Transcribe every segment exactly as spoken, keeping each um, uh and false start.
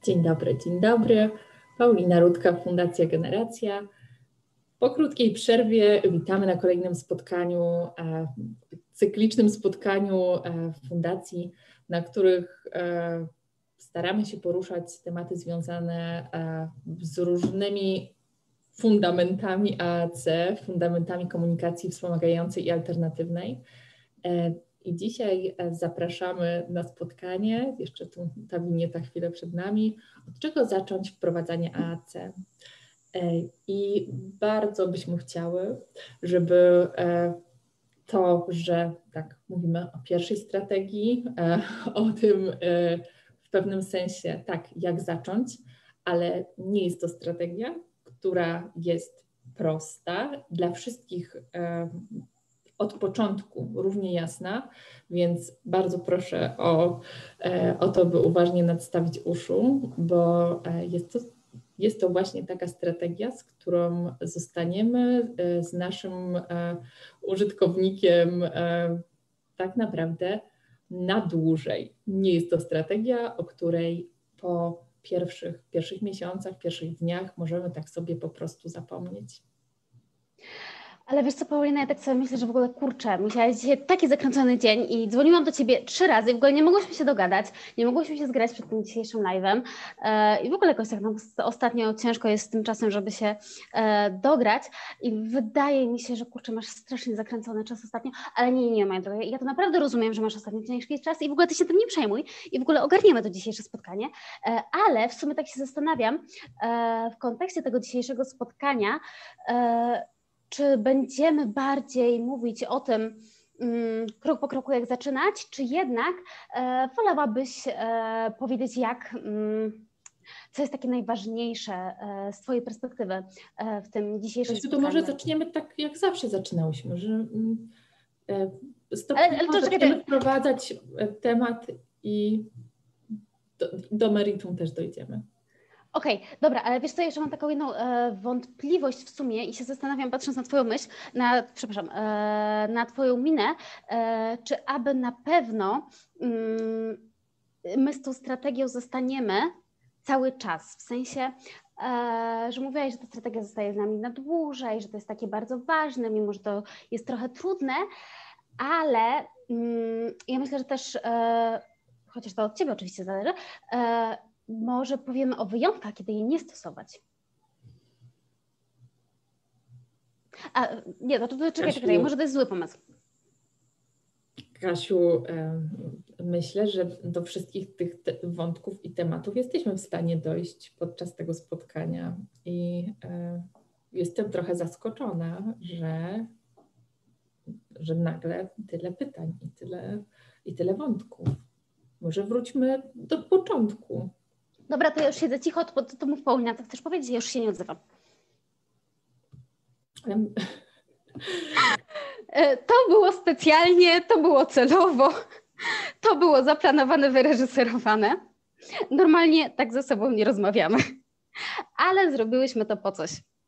Dzień dobry, dzień dobry. Paulina Rudka, Fundacja Generacja. Po krótkiej przerwie witamy na kolejnym spotkaniu, cyklicznym spotkaniu fundacji, na których staramy się poruszać tematy związane z różnymi fundamentami A A C, fundamentami komunikacji wspomagającej i alternatywnej. I dzisiaj zapraszamy na spotkanie, jeszcze tu ta winieta chwilę przed nami, od czego zacząć wprowadzanie A A C. I bardzo byśmy chciały, żeby to, że tak mówimy o pierwszej strategii, o tym w pewnym sensie, tak, jak zacząć, ale nie jest to strategia, która jest prosta, dla wszystkich od początku równie jasna, więc bardzo proszę o, o to, by uważnie nadstawić uszu, bo jest to, jest to właśnie taka strategia, z którą zostaniemy z naszym użytkownikiem tak naprawdę na dłużej. Nie jest to strategia, o której po pierwszych, pierwszych miesiącach, pierwszych dniach możemy tak sobie po prostu zapomnieć. Ale wiesz co, Paulina, ja tak sobie myślę, że w ogóle kurczę, musiałaś dzisiaj taki zakręcony dzień i dzwoniłam do Ciebie trzy razy i w ogóle nie mogłyśmy się dogadać, nie mogłyśmy się zgrać przed tym dzisiejszym live'em i w ogóle jakoś tak nam ostatnio ciężko jest z tym czasem, żeby się dograć i wydaje mi się, że kurczę, masz strasznie zakręcony czas ostatnio, ale nie, nie, nie, moja droga, ja to naprawdę rozumiem, że masz ostatnio ciężki czas i w ogóle Ty się tym nie przejmuj i w ogóle ogarniemy to dzisiejsze spotkanie, ale w sumie tak się zastanawiam w kontekście tego dzisiejszego spotkania, czy będziemy bardziej mówić o tym um, krok po kroku, jak zaczynać, czy jednak e, wolałabyś e, powiedzieć, jak, um, co jest takie najważniejsze e, z Twojej perspektywy e, w tym dzisiejszym Znaczy, spotkaniu? To może zaczniemy tak, jak zawsze zaczynałyśmy, że e, stopniowo ale, ale zaczniemy wprowadzać temat i do, do meritum też dojdziemy. Okej, okay, dobra, ale wiesz co, jeszcze mam taką jedną e, wątpliwość w sumie i się zastanawiam, patrząc na Twoją myśl, na, przepraszam, e, na Twoją minę, e, czy aby na pewno mm, my z tą strategią zostaniemy cały czas, w sensie, e, że mówiłaś, że ta strategia zostaje z nami na dłużej, że to jest takie bardzo ważne, mimo że to jest trochę trudne, ale mm, ja myślę, że też, e, chociaż to od Ciebie oczywiście zależy, e, może powiemy o wyjątkach, kiedy jej nie stosować. A nie, no to, to czekaj, czekaj, może to jest zły pomysł. Kasiu, myślę, że do wszystkich tych wątków i tematów jesteśmy w stanie dojść podczas tego spotkania i jestem trochę zaskoczona, że, że nagle tyle pytań i tyle, i tyle wątków. Może wróćmy do początku. Dobra, to ja już siedzę cicho, to, to mów Paulina, co chcesz powiedzieć? Ja już się nie odzywam. Um. To było specjalnie, to było celowo, to było zaplanowane, wyreżyserowane. Normalnie tak ze sobą nie rozmawiamy, ale zrobiłyśmy to po coś.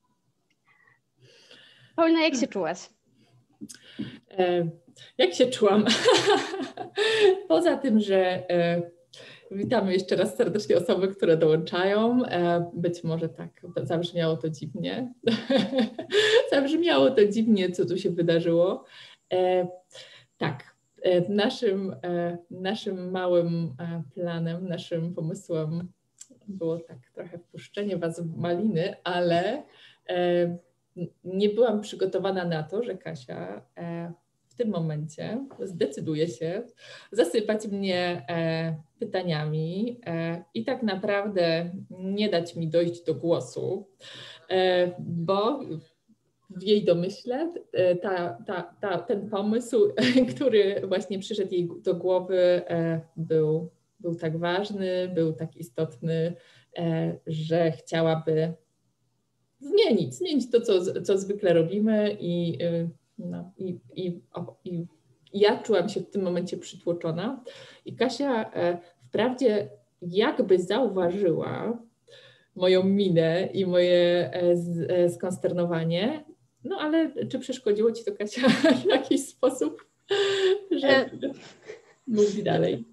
Paulina, jak się czułaś? E, jak się czułam? Poza tym, że e, witamy jeszcze raz serdecznie osoby, które dołączają. Być może tak zabrzmiało to dziwnie. Zabrzmiało to dziwnie, co tu się wydarzyło. Tak, naszym, naszym małym planem, naszym pomysłem było tak trochę wpuszczenie Was w maliny, ale nie byłam przygotowana na to, że Kasia w tym momencie zdecyduje się zasypać mnie e, pytaniami e, i tak naprawdę nie dać mi dojść do głosu, e, bo w jej domyśle e, ta, ta, ta, ten pomysł, który właśnie przyszedł jej do głowy, e, był, był tak ważny, był tak istotny, e, że chciałaby zmienić, zmienić to, co, co zwykle robimy i e, No i, i, o, i ja czułam się w tym momencie przytłoczona i Kasia e, wprawdzie jakby zauważyła moją minę i moje e, z, e, skonsternowanie, no ale czy przeszkodziło Ci to, Kasia, w jakiś sposób, że mówi dalej?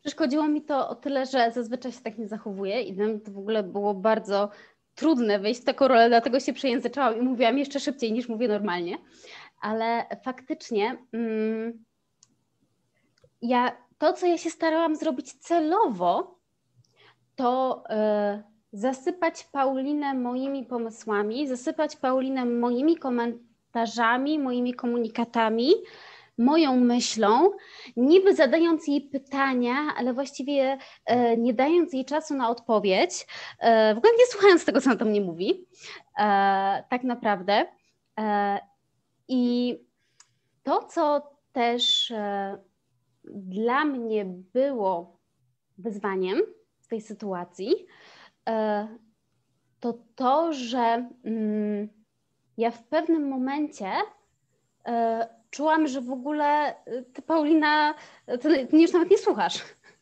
Przeszkodziło mi to o tyle, że zazwyczaj się tak nie zachowuję i dla mnie to w ogóle było bardzo trudne wejść w taką rolę, dlatego się przejęzyczałam i mówiłam jeszcze szybciej niż mówię normalnie, ale faktycznie mm, ja, to, co ja się starałam zrobić celowo, to y, zasypać Paulinę moimi pomysłami, zasypać Paulinę moimi komentarzami, moimi komunikatami, moją myślą, niby zadając jej pytania, ale właściwie e, nie dając jej czasu na odpowiedź, e, w ogóle nie słuchając tego, co ona tam mnie mówi, e, tak naprawdę. E, I to, co też e, dla mnie było wyzwaniem w tej sytuacji, e, to to, że mm, ja w pewnym momencie e, czułam, że w ogóle ty, Paulina, ty, ty już nawet nie słuchasz.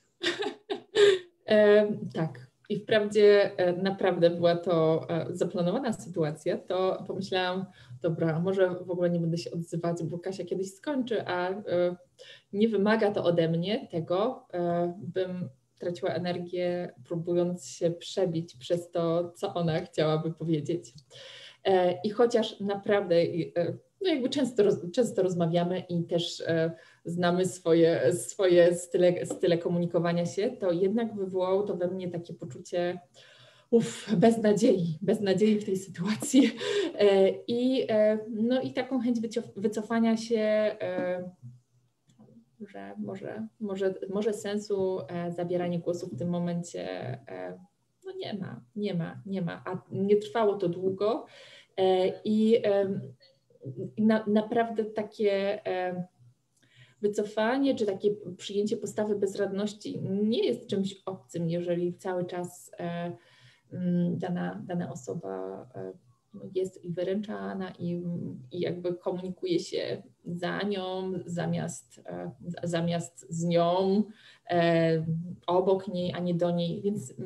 E, tak. I wprawdzie e, naprawdę była to e, zaplanowana sytuacja, to pomyślałam, dobra, może w ogóle nie będę się odzywać, bo Kasia kiedyś skończy, a e, nie wymaga to ode mnie tego, e, bym traciła energię, próbując się przebić przez to, co ona chciałaby powiedzieć. E, I chociaż naprawdę e, no jakby często, często rozmawiamy i też e, znamy swoje, swoje style, style komunikowania się, to jednak wywołało to we mnie takie poczucie uff, beznadziei, beznadziei w tej sytuacji e, i, e, no i taką chęć wycofania się, e, że może, może, może sensu e, zabieranie głosu w tym momencie e, no nie ma, nie ma, nie ma, a nie trwało to długo e, i e, Na, naprawdę takie e, wycofanie czy takie przyjęcie postawy bezradności nie jest czymś obcym, jeżeli cały czas e, m, dana, dana osoba e, jest i wyręczana i, i jakby komunikuje się za nią, zamiast, e, zamiast z nią, e, obok niej, a nie do niej, więc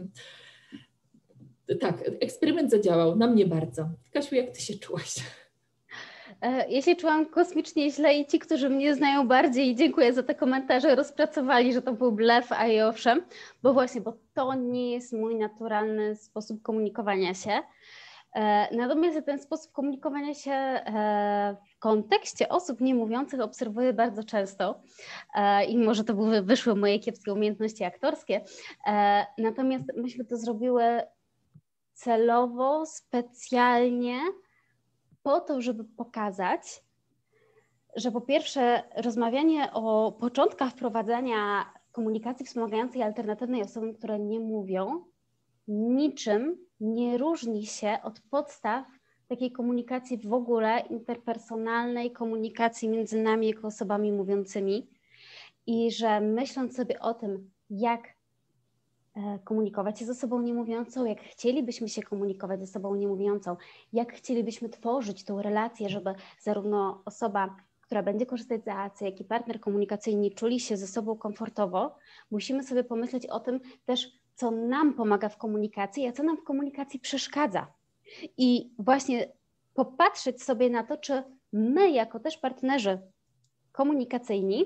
tak, eksperyment zadziałał, na mnie bardzo. Kasiu, jak ty się czułaś? Ja się czułam kosmicznie źle i ci, którzy mnie znają bardziej, dziękuję za te komentarze, rozpracowali, że to był blef, a i owszem, bo właśnie, bo to nie jest mój naturalny sposób komunikowania się. Natomiast ten sposób komunikowania się w kontekście osób niemówiących obserwuję bardzo często i może to były, wyszły moje kiepskie umiejętności aktorskie, natomiast myśmy to zrobiły celowo, specjalnie, po to, żeby pokazać, że po pierwsze rozmawianie o początkach wprowadzania komunikacji wspomagającej alternatywnej osobom, które nie mówią, niczym nie różni się od podstaw takiej komunikacji w ogóle interpersonalnej, komunikacji między nami jako osobami mówiącymi i że myśląc sobie o tym, jak komunikować się z osobą niemówiącą, jak chcielibyśmy się komunikować z osobą niemówiącą, jak chcielibyśmy tworzyć tą relację, żeby zarówno osoba, która będzie korzystać z A A C, jak i partner komunikacyjny czuli się ze sobą komfortowo, musimy sobie pomyśleć o tym też, co nam pomaga w komunikacji, a co nam w komunikacji przeszkadza. I właśnie popatrzeć sobie na to, czy my jako też partnerzy komunikacyjni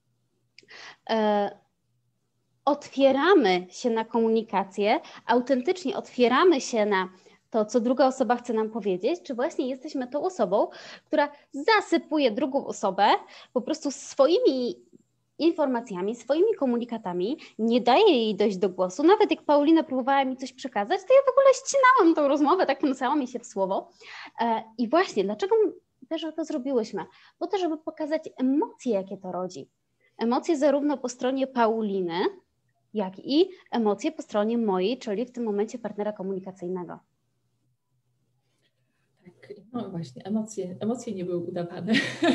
e, otwieramy się na komunikację, autentycznie otwieramy się na to, co druga osoba chce nam powiedzieć, czy właśnie jesteśmy tą osobą, która zasypuje drugą osobę po prostu swoimi informacjami, swoimi komunikatami, nie daje jej dojść do głosu. Nawet jak Paulina próbowała mi coś przekazać, to ja w ogóle ścinałam tą rozmowę, tak wtrącała mi się w słowo. I właśnie, dlaczego też to zrobiłyśmy? Po to, żeby pokazać emocje, jakie to rodzi. Emocje zarówno po stronie Pauliny, jak i emocje po stronie mojej, czyli w tym momencie partnera komunikacyjnego. Tak, no właśnie, emocje, emocje nie były udawane.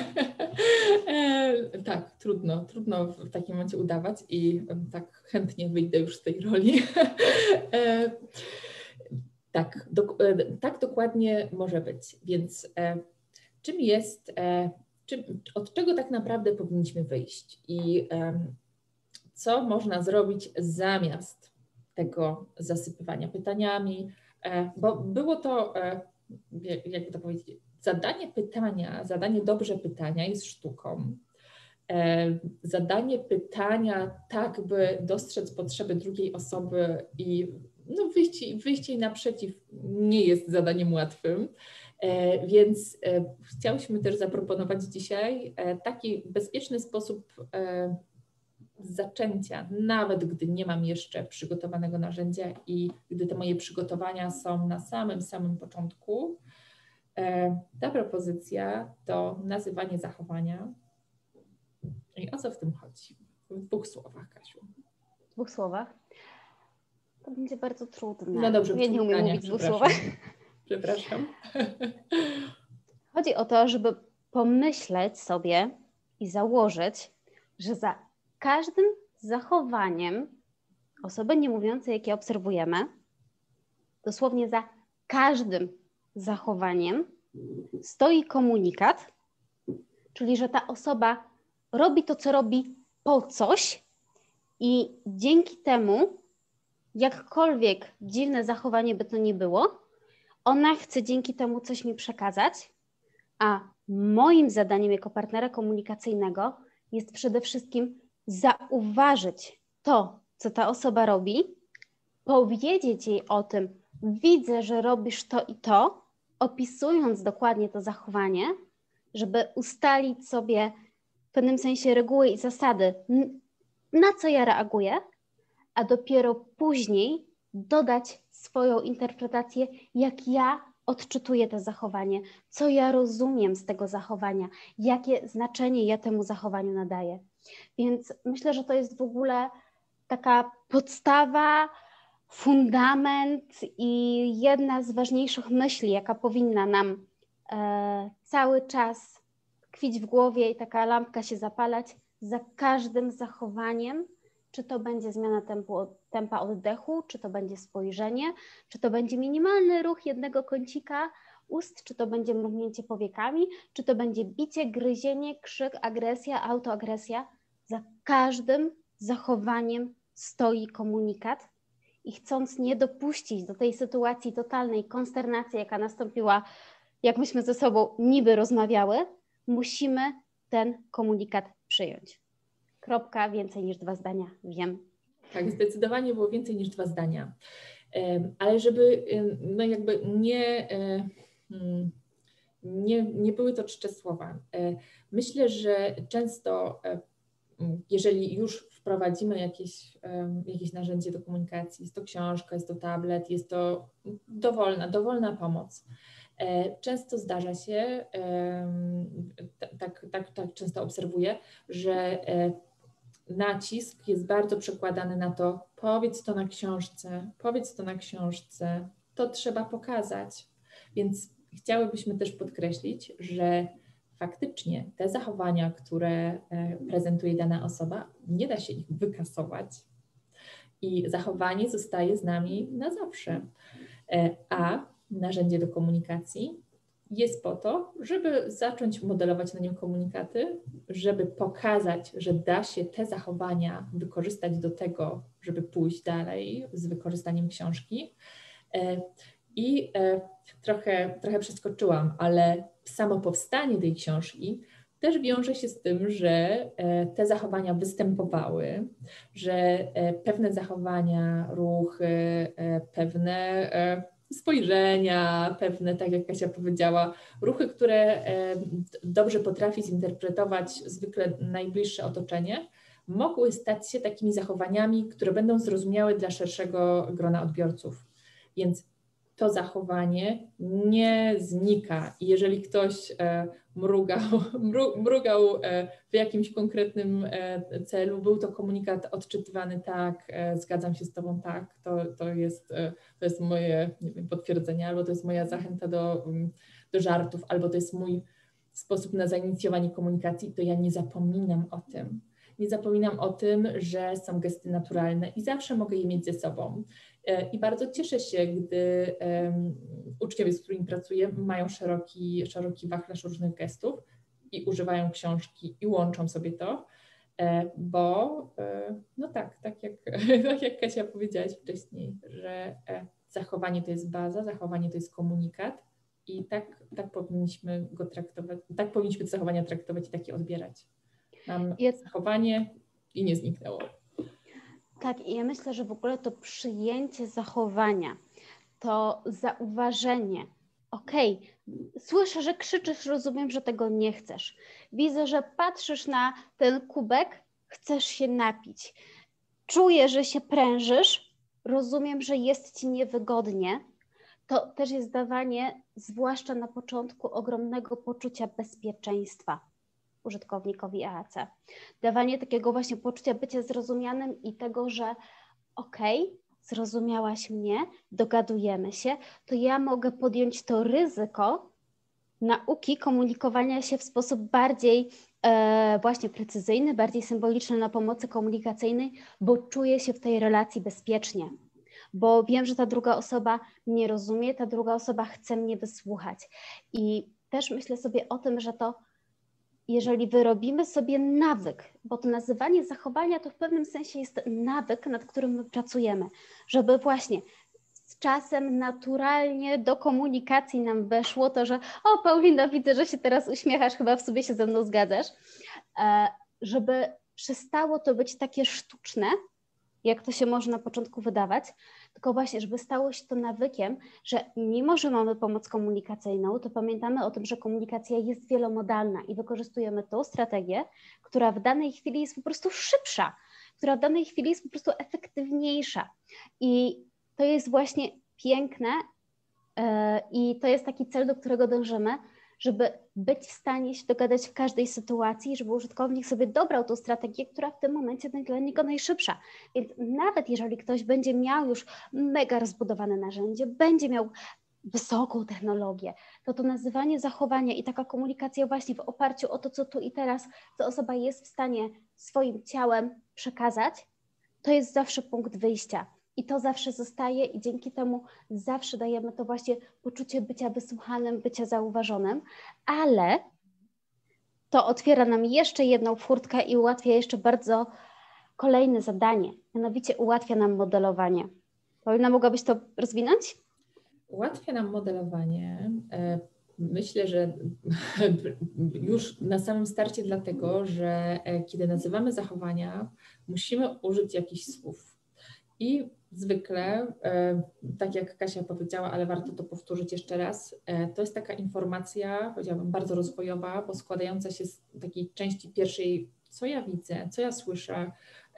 e, tak, trudno, trudno w takim momencie udawać i tak chętnie wyjdę już z tej roli. e, tak, do, e, tak dokładnie może być, więc e, czym jest, e, czym, od czego tak naprawdę powinniśmy wyjść i e, co można zrobić zamiast tego zasypywania pytaniami, bo było to, jakby to powiedzieć, zadanie pytania, zadanie dobrze pytania jest sztuką, Zadanie pytania tak, by dostrzec potrzeby drugiej osoby i no, wyjść, wyjść jej naprzeciw nie jest zadaniem łatwym, więc chciałyśmy też zaproponować dzisiaj taki bezpieczny sposób zaczęcia, nawet gdy nie mam jeszcze przygotowanego narzędzia i gdy te moje przygotowania są na samym, samym początku. Ta propozycja to nazywanie zachowania. I o co w tym chodzi? W dwóch słowach, Kasiu. W dwóch słowach? To będzie bardzo trudne. No dobrze, ja nie umiem mówić w dwóch słowach. Przepraszam. Chodzi o to, żeby pomyśleć sobie i założyć, że za każdym zachowaniem osoby niemówiącej, jakie obserwujemy, dosłownie za każdym zachowaniem stoi komunikat, czyli że ta osoba robi to, co robi po coś i dzięki temu, jakkolwiek dziwne zachowanie by to nie było, ona chce dzięki temu coś mi przekazać, a moim zadaniem jako partnera komunikacyjnego jest przede wszystkim zauważyć to, co ta osoba robi, powiedzieć jej o tym, widzę, że robisz to i to, opisując dokładnie to zachowanie, żeby ustalić sobie w pewnym sensie reguły i zasady, na co ja reaguję, a dopiero później dodać swoją interpretację, jak ja odczytuję to zachowanie, co ja rozumiem z tego zachowania, jakie znaczenie ja temu zachowaniu nadaję. Więc myślę, że to jest w ogóle taka podstawa, fundament i jedna z ważniejszych myśli, jaka powinna nam e, cały czas tkwić w głowie i taka lampka się zapalać za każdym zachowaniem, czy to będzie zmiana tempu, tempa oddechu, czy to będzie spojrzenie, czy to będzie minimalny ruch jednego kącika ust, czy to będzie mrugnięcie powiekami, czy to będzie bicie, gryzienie, krzyk, agresja, autoagresja. Za każdym zachowaniem stoi komunikat i chcąc nie dopuścić do tej sytuacji totalnej konsternacji, jaka nastąpiła, jak myśmy ze sobą niby rozmawiały, musimy ten komunikat przyjąć. Kropka, więcej niż dwa zdania, wiem. Tak, zdecydowanie było więcej niż dwa zdania. Ale żeby no jakby nie, nie, nie były to czcze słowa. Myślę, że często, jeżeli już wprowadzimy jakieś, jakieś narzędzie do komunikacji, jest to książka, jest to tablet, jest to dowolna, dowolna pomoc. Często zdarza się, tak, tak, tak często obserwuję, że nacisk jest bardzo przekładany na to, powiedz to na książce, powiedz to na książce, to trzeba pokazać. Więc chciałybyśmy też podkreślić, że faktycznie te zachowania, które prezentuje dana osoba, nie da się ich wykasować i zachowanie zostaje z nami na zawsze. A narzędzie do komunikacji jest po to, żeby zacząć modelować na nim komunikaty, żeby pokazać, że da się te zachowania wykorzystać do tego, żeby pójść dalej z wykorzystaniem książki. I trochę, trochę przeskoczyłam, ale samo powstanie tej książki też wiąże się z tym, że te zachowania występowały, że pewne zachowania, ruchy, pewne spojrzenia, pewne, tak jak Kasia powiedziała, ruchy, które dobrze potrafi zinterpretować zwykle najbliższe otoczenie, mogły stać się takimi zachowaniami, które będą zrozumiałe dla szerszego grona odbiorców. Więc to zachowanie nie znika. I jeżeli ktoś mrugał, mrugał w jakimś konkretnym celu, był to komunikat odczytywany tak, zgadzam się z Tobą, tak, to, to, jest, to jest moje nie wiem, potwierdzenie, albo to jest moja zachęta do, do żartów, albo to jest mój sposób na zainicjowanie komunikacji, to ja nie zapominam o tym. Nie zapominam o tym, że są gesty naturalne i zawsze mogę je mieć ze sobą. I bardzo cieszę się, gdy um, uczniowie, z którymi pracuję, mają szeroki, szeroki wachlarz różnych gestów i używają książki i łączą sobie to, bo no tak, tak jak, tak jak Kasia powiedziałaś wcześniej, że zachowanie to jest baza, zachowanie to jest komunikat i tak, tak powinniśmy go traktować, tak powinniśmy te zachowania traktować i takie odbierać. nam jest... zachowanie i nie zniknęło. Tak, i ja myślę, że w ogóle to przyjęcie zachowania, to zauważenie, okej, okay, słyszę, że krzyczysz, rozumiem, że tego nie chcesz. Widzę, że patrzysz na ten kubek, chcesz się napić. Czuję, że się prężysz, rozumiem, że jest ci niewygodnie. To też jest dawanie, zwłaszcza na początku, ogromnego poczucia bezpieczeństwa użytkownikowi E A C. Dawanie takiego właśnie poczucia bycia zrozumianym i tego, że okej, okay, zrozumiałaś mnie, dogadujemy się, to ja mogę podjąć to ryzyko nauki komunikowania się w sposób bardziej e, właśnie precyzyjny, bardziej symboliczny na pomocy komunikacyjnej, bo czuję się w tej relacji bezpiecznie, bo wiem, że ta druga osoba mnie rozumie, ta druga osoba chce mnie wysłuchać. I też myślę sobie o tym, że to jeżeli wyrobimy sobie nawyk, bo to nazywanie zachowania to w pewnym sensie jest nawyk, nad którym my pracujemy, żeby właśnie z czasem naturalnie do komunikacji nam weszło to, że o Paulina, widzę, że się teraz uśmiechasz, chyba w sobie się ze mną zgadzasz, żeby przestało to być takie sztuczne, jak to się może na początku wydawać, tylko właśnie, żeby stało się to nawykiem, że mimo, że mamy pomoc komunikacyjną, to pamiętamy o tym, że komunikacja jest wielomodalna i wykorzystujemy tą strategię, która w danej chwili jest po prostu szybsza, która w danej chwili jest po prostu efektywniejsza. I to jest właśnie piękne yy, i to jest taki cel, do którego dążymy, żeby być w stanie się dogadać w każdej sytuacji, żeby użytkownik sobie dobrał tą strategię, która w tym momencie będzie dla niego najszybsza. Więc nawet jeżeli ktoś będzie miał już mega rozbudowane narzędzie, będzie miał wysoką technologię, to to nazywanie zachowania i taka komunikacja właśnie w oparciu o to, co tu i teraz ta osoba jest w stanie swoim ciałem przekazać, to jest zawsze punkt wyjścia. I to zawsze zostaje i dzięki temu zawsze dajemy to właśnie poczucie bycia wysłuchanym, bycia zauważonym, ale to otwiera nam jeszcze jedną furtkę i ułatwia jeszcze bardzo kolejne zadanie, mianowicie ułatwia nam modelowanie. Paulina, mogłabyś to rozwinąć? Ułatwia nam modelowanie. Myślę, że już na samym starcie dlatego, że kiedy nazywamy zachowania, musimy użyć jakichś słów. I zwykle, tak jak Kasia powiedziała, ale warto to powtórzyć jeszcze raz, to jest taka informacja, powiedziałabym, bardzo rozwojowa, bo składająca się z takiej części pierwszej, co ja widzę, co ja słyszę,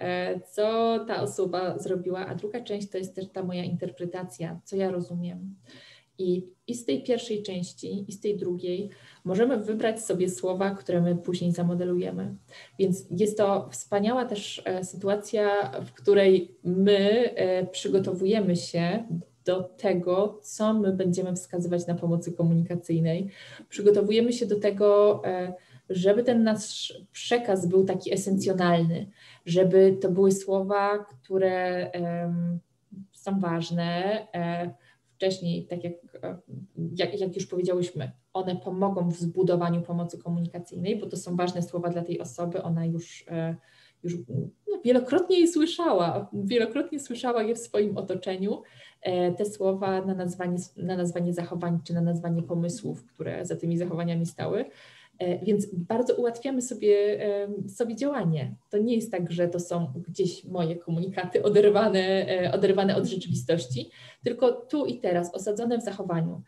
co ta osoba zrobiła, a druga część to jest też ta moja interpretacja, co ja rozumiem. I, I z tej pierwszej części i z tej drugiej możemy wybrać sobie słowa, które my później zamodelujemy. Więc jest to wspaniała też e, sytuacja, w której my e, przygotowujemy się do tego, co my będziemy wskazywać na pomocy komunikacyjnej. Przygotowujemy się do tego, e, żeby ten nasz przekaz był taki esencjonalny, żeby to były słowa, które e, są ważne, e, wcześniej, tak jak, jak, jak już powiedziałyśmy, one pomogą w zbudowaniu pomocy komunikacyjnej, bo to są ważne słowa dla tej osoby, ona już, już no, wielokrotnie je słyszała, wielokrotnie słyszała je w swoim otoczeniu, te słowa na nazwanie, na nazwanie zachowań czy na nazwanie pomysłów, które za tymi zachowaniami stały. Więc bardzo ułatwiamy sobie, sobie działanie. To nie jest tak, że to są gdzieś moje komunikaty oderwane, oderwane od rzeczywistości, tylko tu i teraz, osadzone w zachowaniu.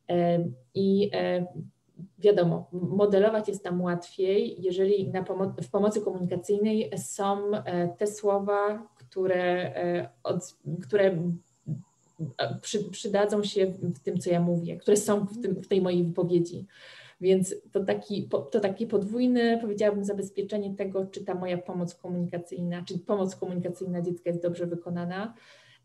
I wiadomo, modelować jest nam łatwiej, jeżeli na pomo- w pomocy komunikacyjnej są te słowa, które, od, które przy, przydadzą się w tym, co ja mówię, które są w, tym, w tej mojej wypowiedzi. Więc to, taki, to takie podwójne, powiedziałabym, zabezpieczenie tego, czy ta moja pomoc komunikacyjna, czy pomoc komunikacyjna dziecka jest dobrze wykonana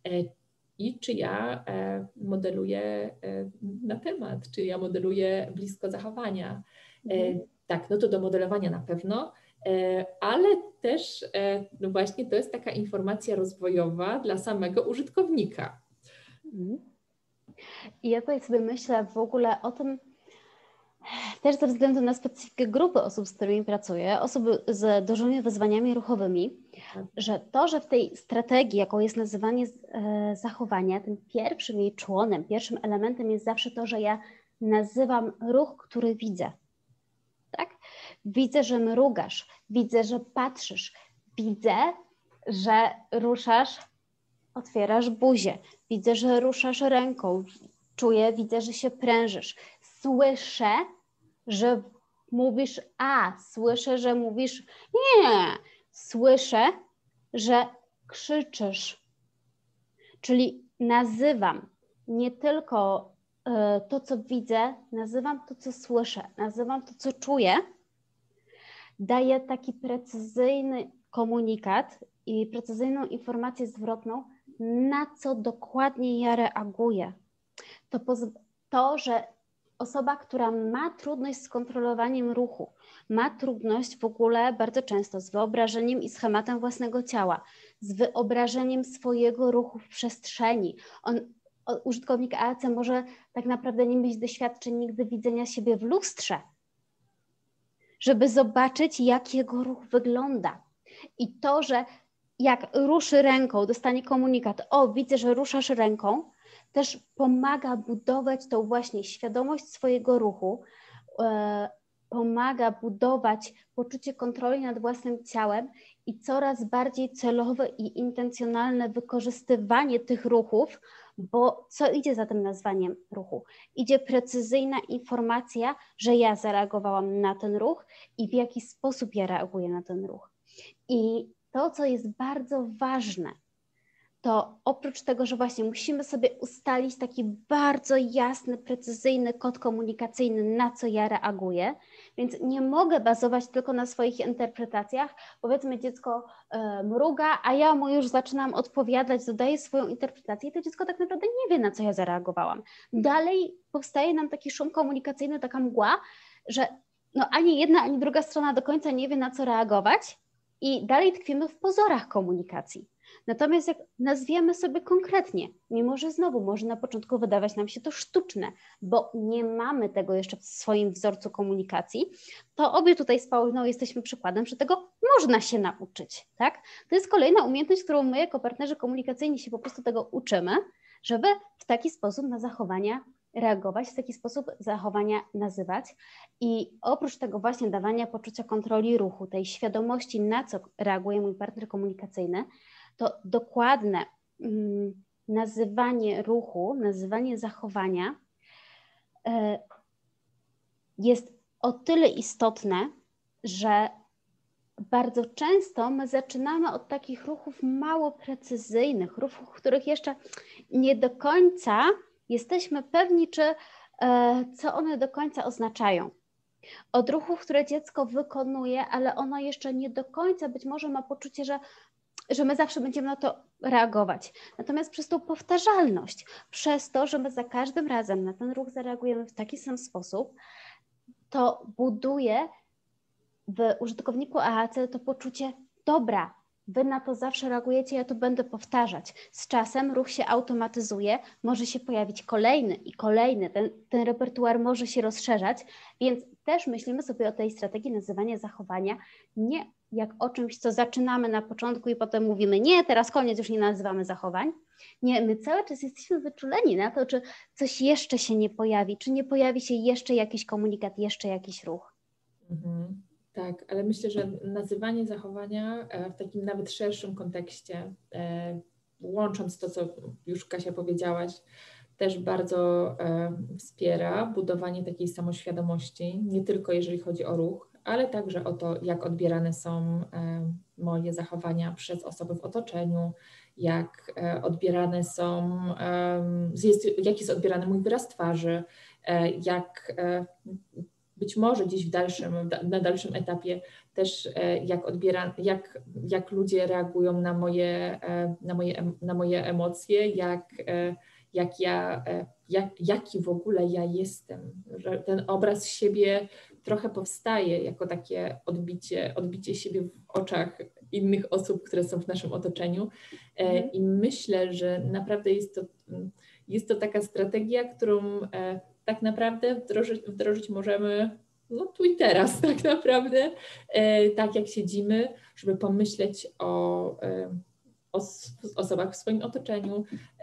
i czy ja modeluję na temat, czy ja modeluję blisko zachowania. Mhm. Tak, no to do modelowania na pewno, ale też no właśnie to jest taka informacja rozwojowa dla samego użytkownika. Mhm. I ja tutaj sobie myślę w ogóle o tym, też ze względu na specyfikę grupy osób, z którymi pracuję, osoby z dużymi wyzwaniami ruchowymi, że to, że w tej strategii, jaką jest nazywanie zachowania, tym pierwszym jej członem, pierwszym elementem jest zawsze to, że ja nazywam ruch, który widzę. Tak? widzę, że mrugasz, widzę, że patrzysz, widzę, że ruszasz, otwierasz buzię, widzę, że ruszasz ręką, czuję, widzę, że się prężysz, słyszę, że mówisz a, słyszę, że mówisz nie, słyszę, że krzyczysz, czyli nazywam nie tylko y, to, co widzę, nazywam to, co słyszę, nazywam to, co czuję, daję taki precyzyjny komunikat i precyzyjną informację zwrotną, na co dokładnie ja reaguję. To, to, że osoba, która ma trudność z kontrolowaniem ruchu, ma trudność w ogóle bardzo często z wyobrażeniem i schematem własnego ciała, z wyobrażeniem swojego ruchu w przestrzeni. On, użytkownik A A C może tak naprawdę nie mieć doświadczeń nigdy widzenia siebie w lustrze, żeby zobaczyć, jak jego ruch wygląda. I to, że jak ruszy ręką, dostanie komunikat, o, widzę, że ruszasz ręką, też pomaga budować tą właśnie świadomość swojego ruchu, e, pomaga budować poczucie kontroli nad własnym ciałem i coraz bardziej celowe i intencjonalne wykorzystywanie tych ruchów, bo co idzie za tym nazwaniem ruchu? Idzie precyzyjna informacja, że ja zareagowałam na ten ruch i w jaki sposób ja reaguję na ten ruch. I to, co jest bardzo ważne, to oprócz tego, że właśnie musimy sobie ustalić taki bardzo jasny, precyzyjny kod komunikacyjny, na co ja reaguję, więc nie mogę bazować tylko na swoich interpretacjach. Powiedzmy, dziecko e, mruga, a ja mu już zaczynam odpowiadać, dodaję swoją interpretację i to dziecko tak naprawdę nie wie, na co ja zareagowałam. Dalej powstaje nam taki szum komunikacyjny, taka mgła, że no ani jedna, ani druga strona do końca nie wie, na co reagować i dalej tkwimy w pozorach komunikacji. Natomiast jak nazwiemy sobie konkretnie, mimo że znowu może na początku wydawać nam się to sztuczne, bo nie mamy tego jeszcze w swoim wzorcu komunikacji, to obie tutaj z Pauliną jesteśmy przykładem, że tego można się nauczyć, tak? To jest kolejna umiejętność, którą my jako partnerzy komunikacyjni się po prostu tego uczymy, żeby w taki sposób na zachowania reagować, w taki sposób zachowania nazywać i oprócz tego właśnie dawania poczucia kontroli ruchu, tej świadomości, na co reaguje mój partner komunikacyjny, to dokładne mm, nazywanie ruchu, nazywanie zachowania y, jest o tyle istotne, że bardzo często my zaczynamy od takich ruchów mało precyzyjnych, ruchów, których jeszcze nie do końca jesteśmy pewni, czy, y, co one do końca oznaczają. Od ruchów, które dziecko wykonuje, ale ono jeszcze nie do końca być może ma poczucie, że że my zawsze będziemy na to reagować. Natomiast przez tą powtarzalność, przez to, że my za każdym razem na ten ruch zareagujemy w taki sam sposób, to buduje w użytkowniku A A C to poczucie, dobra, wy na to zawsze reagujecie, ja to będę powtarzać. Z czasem ruch się automatyzuje, może się pojawić kolejny i kolejny, ten, ten repertuar może się rozszerzać, więc też myślimy sobie o tej strategii nazywania zachowania nie jak o czymś, co zaczynamy na początku i potem mówimy nie, teraz koniec, już nie nazywamy zachowań. Nie, my cały czas jesteśmy wyczuleni na to, czy coś jeszcze się nie pojawi, czy nie pojawi się jeszcze jakiś komunikat, jeszcze jakiś ruch. Mhm. Tak, ale myślę, że nazywanie zachowania w takim nawet szerszym kontekście, łącząc to, co już Kasia powiedziałaś, też bardzo wspiera budowanie takiej samoświadomości, nie tylko jeżeli chodzi o ruch, ale także o to, jak odbierane są moje zachowania przez osoby w otoczeniu, jak odbierane są, jest, jak jest odbierany mój wyraz twarzy, jak być może gdzieś w dalszym, na dalszym etapie też jak odbiera, jak, jak ludzie reagują na moje, na moje, na moje emocje, jak, jak ja, jak, jaki w ogóle ja jestem, że ten obraz siebie trochę powstaje jako takie odbicie, odbicie siebie w oczach innych osób, które są w naszym otoczeniu. Mhm. I myślę, że naprawdę jest to, jest to taka strategia, którą tak naprawdę wdrożyć, wdrożyć możemy no tu i teraz tak naprawdę, tak jak siedzimy, żeby pomyśleć o, o osobach w swoim otoczeniu,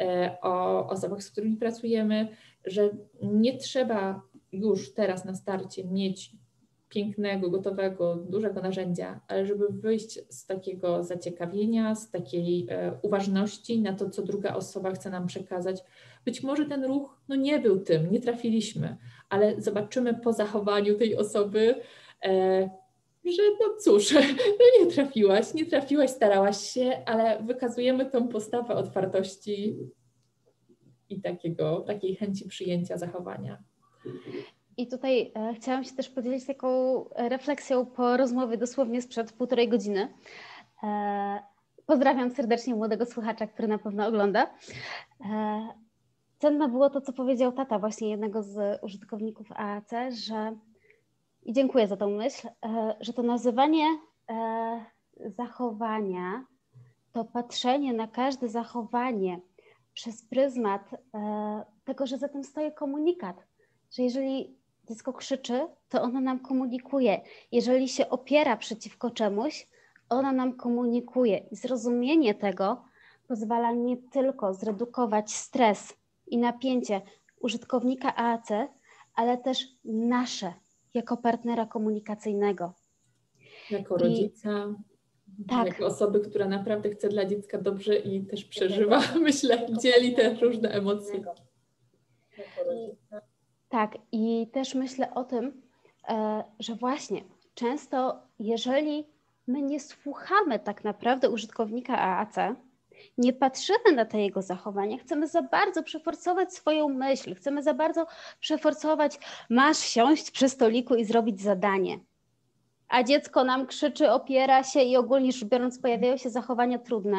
o osobach, z którymi pracujemy, że nie trzeba już teraz na starcie mieć pięknego, gotowego, dużego narzędzia, ale żeby wyjść z takiego zaciekawienia, z takiej e, uważności na to, co druga osoba chce nam przekazać. Być może ten ruch no, nie był tym, nie trafiliśmy, ale zobaczymy po zachowaniu tej osoby, e, że no cóż, no nie trafiłaś, nie trafiłaś, starałaś się, ale wykazujemy tą postawę otwartości i takiego, takiej chęci przyjęcia zachowania. I tutaj e, chciałam się też podzielić taką refleksją po rozmowie dosłownie sprzed półtorej godziny. E, pozdrawiam serdecznie młodego słuchacza, który na pewno ogląda. E, cenne było to, co powiedział tata właśnie jednego z użytkowników A A C, że i dziękuję za tą myśl, e, że to nazywanie e, zachowania, to patrzenie na każde zachowanie przez pryzmat e, tego, że za tym stoi komunikat, że jeżeli dziecko krzyczy, to ono nam komunikuje. Jeżeli się opiera przeciwko czemuś, ono nam komunikuje. I zrozumienie tego pozwala nie tylko zredukować stres i napięcie użytkownika A A C, ale też nasze, jako partnera komunikacyjnego. Jako rodzica, I, tak. jako osoby, która naprawdę chce dla dziecka dobrze i też przeżywa, myślę, dzieli te różne emocje. Jako rodzica. Tak, i też myślę o tym, że właśnie często jeżeli my nie słuchamy tak naprawdę użytkownika A A C, nie patrzymy na te jego zachowania, chcemy za bardzo przeforsować swoją myśl, chcemy za bardzo przeforsować, masz siąść przy stoliku i zrobić zadanie, a dziecko nam krzyczy, opiera się i ogólnie rzecz biorąc pojawiają się zachowania trudne,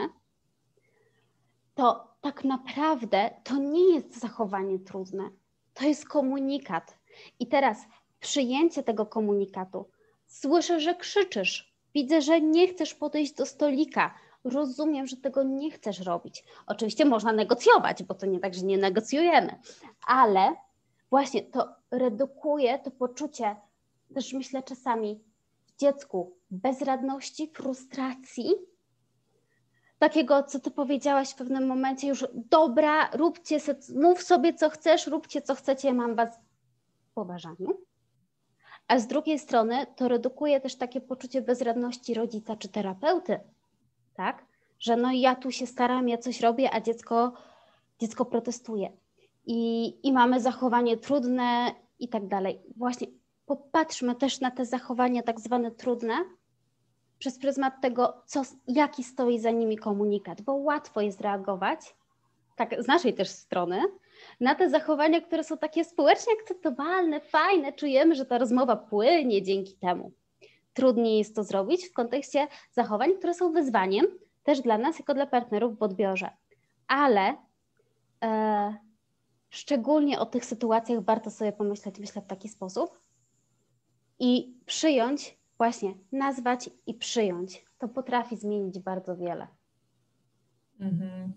to tak naprawdę to nie jest zachowanie trudne. To jest komunikat. I teraz przyjęcie tego komunikatu. Słyszę, że krzyczysz. Widzę, że nie chcesz podejść do stolika. Rozumiem, że tego nie chcesz robić. Oczywiście można negocjować, bo to nie tak, że nie negocjujemy. Ale właśnie to redukuje to poczucie, też myślę czasami w dziecku, bezradności, frustracji, takiego, co ty powiedziałaś w pewnym momencie już, dobra, róbcie, mów sobie co chcesz, róbcie co chcecie, mam was w poważaniu. A z drugiej strony to redukuje też takie poczucie bezradności rodzica czy terapeuty, tak? Że no ja tu się staram, ja coś robię, a dziecko, dziecko protestuje. I, I mamy zachowanie trudne i tak dalej. Właśnie popatrzmy też na te zachowania tak zwane trudne, przez pryzmat tego, co, jaki stoi za nimi komunikat, bo łatwo jest reagować, tak z naszej też strony, na te zachowania, które są takie społecznie akceptowalne, fajne, czujemy, że ta rozmowa płynie dzięki temu. Trudniej jest to zrobić w kontekście zachowań, które są wyzwaniem też dla nas, jako dla partnerów w odbiorze. Ale e, szczególnie o tych sytuacjach warto sobie pomyśleć, myślę, w taki sposób i przyjąć, właśnie nazwać i przyjąć. To potrafi zmienić bardzo wiele. Mhm.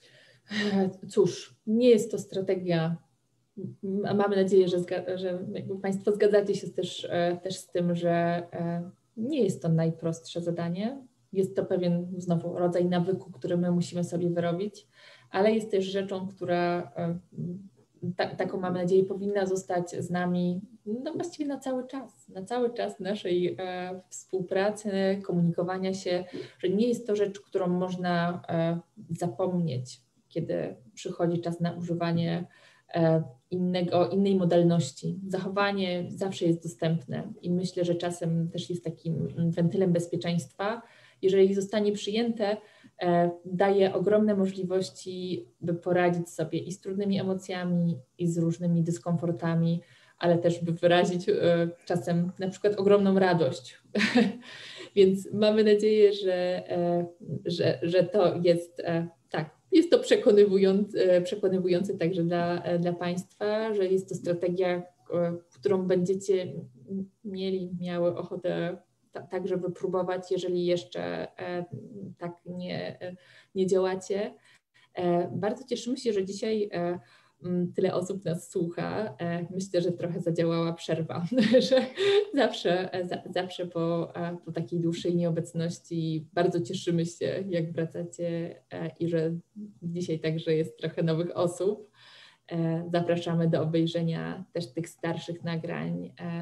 Cóż, nie jest to strategia. Mamy nadzieję, że, że jakby Państwo zgadzacie się też, też z tym, że nie jest to najprostsze zadanie. Jest to pewien znowu rodzaj nawyku, który my musimy sobie wyrobić, ale jest też rzeczą, która ta, taką mamy nadzieję powinna zostać z nami no właściwie na cały czas, na cały czas naszej e, współpracy, komunikowania się, że nie jest to rzecz, którą można e, zapomnieć, kiedy przychodzi czas na używanie e, innego, innej modalności. Zachowanie zawsze jest dostępne i myślę, że czasem też jest takim wentylem bezpieczeństwa. Jeżeli zostanie przyjęte, e, daje ogromne możliwości, by poradzić sobie i z trudnymi emocjami, i z różnymi dyskomfortami, ale też by wyrazić e, czasem na przykład ogromną radość. Więc mamy nadzieję, że, e, że, że to jest e, tak, jest to przekonywujące, przekonywujące także dla, dla Państwa, że jest to strategia, e, którą będziecie mieli, miały ochotę ta, także wypróbować, jeżeli jeszcze e, tak nie, nie działacie. E, bardzo cieszymy się, że dzisiaj e, tyle osób nas słucha. Myślę, że trochę zadziałała przerwa, że zawsze, zawsze po, po takiej dłuższej nieobecności bardzo cieszymy się, jak wracacie i że dzisiaj także jest trochę nowych osób. Zapraszamy do obejrzenia też tych starszych nagrań.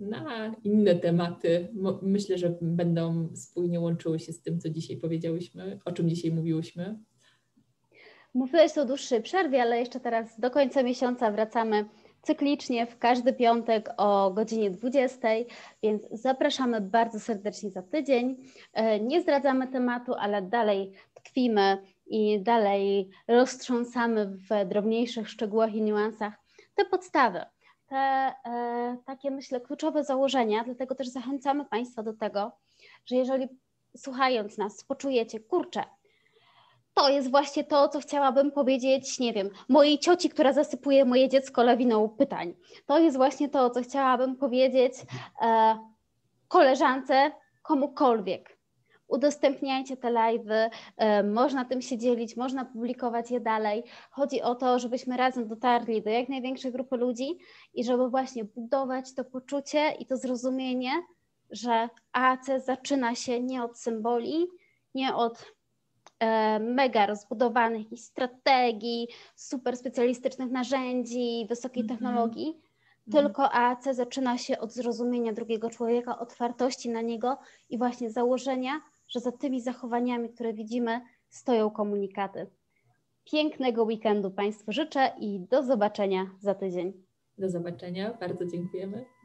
na inne tematy. Myślę, że będą spójnie łączyły się z tym, co dzisiaj powiedziałyśmy, o czym dzisiaj mówiłyśmy. Mówiłeś o dłuższej przerwie, ale jeszcze teraz do końca miesiąca wracamy cyklicznie w każdy piątek o godzinie dwudziestej, więc zapraszamy bardzo serdecznie za tydzień. Nie zdradzamy tematu, ale dalej tkwimy i dalej roztrząsamy w drobniejszych szczegółach i niuansach te podstawy, te e, takie, myślę, kluczowe założenia, dlatego też zachęcamy Państwa do tego, że jeżeli słuchając nas poczujecie, kurczę, to jest właśnie to, co chciałabym powiedzieć, nie wiem, mojej cioci, która zasypuje moje dziecko lawiną pytań. To jest właśnie to, co chciałabym powiedzieć e, koleżance, komukolwiek. Udostępniajcie te live'y, e, można tym się dzielić, można publikować je dalej. Chodzi o to, żebyśmy razem dotarli do jak największej grupy ludzi i żeby właśnie budować to poczucie i to zrozumienie, że A C zaczyna się nie od symboli, nie od mega rozbudowanych jakichś strategii, super specjalistycznych narzędzi, wysokiej technologii, mm-hmm. tylko A A C zaczyna się od zrozumienia drugiego człowieka, otwartości na niego i właśnie założenia, że za tymi zachowaniami, które widzimy, stoją komunikaty. Pięknego weekendu Państwu życzę i do zobaczenia za tydzień. Do zobaczenia, bardzo dziękujemy.